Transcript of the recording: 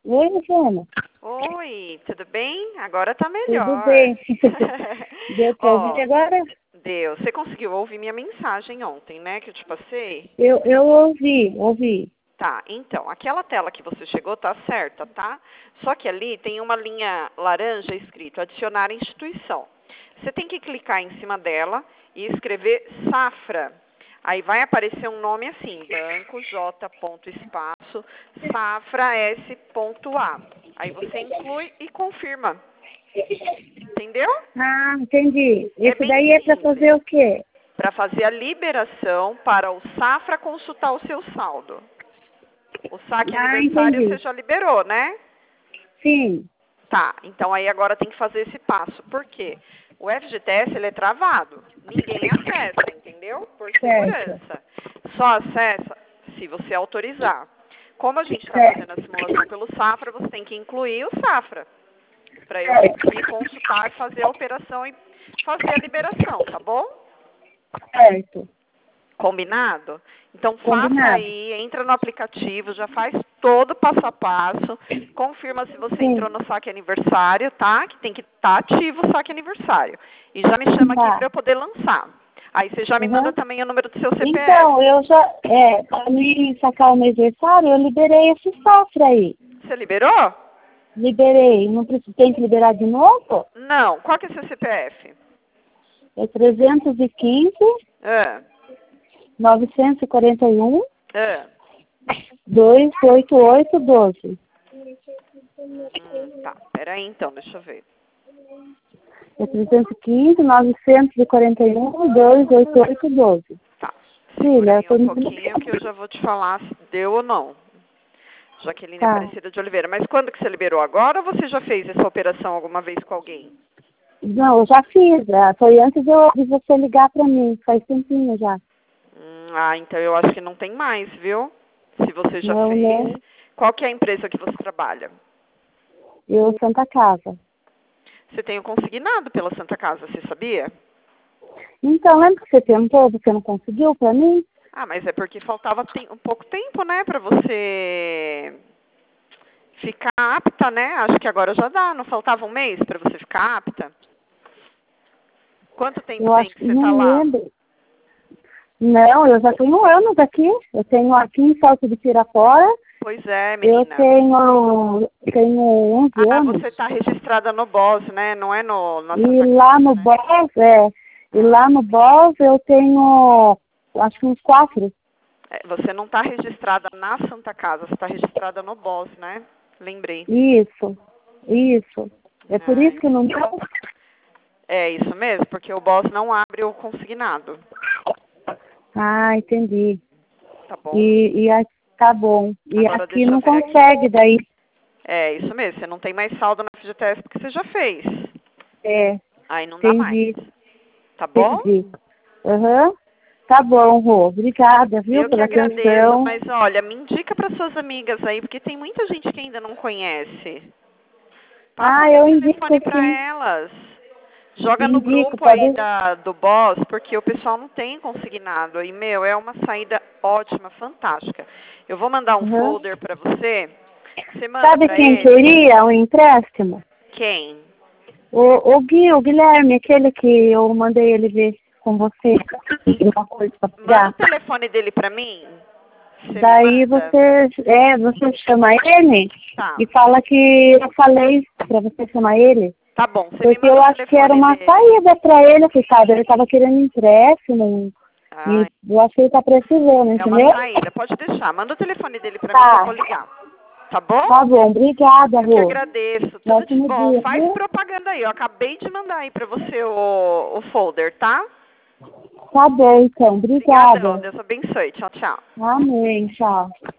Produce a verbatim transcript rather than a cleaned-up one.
Oi, Luciana. Oi, tudo bem? Agora tá melhor. Tudo bem. Deu pra ouvir Ó, agora? deu. Você conseguiu ouvir minha mensagem ontem, né, que eu te passei? Eu, eu ouvi, ouvi. Tá, então, aquela tela que você chegou tá certa, tá? Só que ali tem uma linha laranja escrito adicionar instituição. Você tem que clicar em cima dela e escrever Safra. Aí vai aparecer um nome assim, banco J. espaço Safra S.A. Aí você inclui e confirma. Entendeu? Ah, entendi. É Esse bem daí é pra fazer simples. o quê? Para fazer a liberação para o Safra consultar o seu saldo. O saque Ah, aniversário você entendi. já liberou, né? Sim. Tá, então aí agora tem que fazer esse passo. Por quê? O F G T S ele é travado. Ninguém acessa, entendeu? Por Certo. segurança. Só acessa se você autorizar. Como a gente está fazendo a Certo. simulação pelo Safra, você tem que incluir o Safra. Para eu Certo. conseguir consultar, fazer a operação e fazer a liberação, tá bom? Certo. Combinado? Então faça Combinado. aí, entra no aplicativo, já faz todo o passo a passo, confirma se você entrou Sim. no saque aniversário, tá? Que tem que estar ativo o saque aniversário. E já me chama aqui Tá. para eu poder lançar. Aí você já me manda Uhum. também o número do seu C P Então, F. eu já, é, pra mim sacar o aniversário, eu liberei esse safra aí. Você liberou? Liberei. Não preciso, tem que liberar de novo? Não. Qual que é seu C P F? É trezentos e quinze, Ah, novecentos e quarenta e um, ah. duzentos e oitenta e oito, doze. Hum, tá, peraí então, deixa eu ver. É trezentos e quinze, novecentos e quarenta e um, duzentos e oitenta e oito, doze. Tá, segura Filha, eu aí tô um me... pouquinho que eu já vou te falar se deu ou não. Jaqueline Tá. Aparecida de Oliveira. Mas quando que você liberou? Agora ou você já fez essa operação alguma vez com alguém? Não, eu já fiz. ah, Foi antes de, eu, de você ligar pra mim. Faz tempinho já. Hum, ah, então eu acho que não tem mais, viu? Se você já Não, fez. né? Qual que é a empresa que você trabalha? Eu, Santa Casa. Você tem o consignado pela Santa Casa, você sabia? Então, lembra que você tentou, você não conseguiu pra mim? Ah, mas é porque faltava tem- um pouco tempo, né, pra você ficar apta, né? Acho que agora já dá. Não faltava um mês pra você ficar apta? Quanto tempo Eu tem acho que que você tá não lá? lembro. Não, eu já tenho anos aqui. Eu tenho aqui em Salto de Pirapora. Pois é, Eu menina. tenho, tenho onze Ah, anos. você está registrada no B O S, né? Não é no, na E Santa lá Casa, no né? B O S, é, e Ah, lá no B O S eu tenho, acho que uns quatro. é, você não está registrada na Santa Casa, você está registrada no B O S, né? Lembrei. Isso, isso. É por Ah, isso que não deu. é isso mesmo, porque o B O S não abre o consignado, Ah, entendi. tá bom? E, e a- tá bom. E Agora aqui deixa eu não ver aqui. consegue daí. É isso mesmo, você não tem mais saldo na F G T S porque você já fez. É, Aí não dá mais, entendi, tá bom? entendi. Aham. Tá bom, Rô. Obrigada, viu, Eu que pela agradeço, atenção. mas olha, me indica para suas amigas aí, porque tem muita gente que ainda não conhece. Passa Ah, meu eu indico telefone para sim. elas. Joga no Indico, grupo aí pode. da, do boss, porque o pessoal não tem consignado. E, meu, é uma saída ótima, fantástica. Eu vou mandar um Aham. folder para você. Você manda Sabe para quem eles? queria o empréstimo? Quem? O, o Gui, o Guilherme, aquele que eu mandei ele ver com você. Uma coisa pra Manda o pegar. telefone dele para mim. Você me Daí manda? você, é, você chama ele Tá. e fala que eu falei pra você chamar ele. Tá bom, você me Porque manda eu o acho que era telefone uma dele. saída pra ele, coitado. Ele tava querendo empréstimo. E Ai, eu acho que ele tá precisando, é uma entendeu? saída. Pode deixar. Manda o telefone dele para mim que eu vou Tá. ligar. Tá bom? Tá bom. Obrigada, Eu que Rô. agradeço. Tudo de Ótimo bom. dia, Faz viu? propaganda aí. Eu acabei de mandar aí pra você o, o folder, tá? Tá bom, então. Obrigadão. Obrigada. Deus abençoe. Tchau, tchau. Amém. Tchau.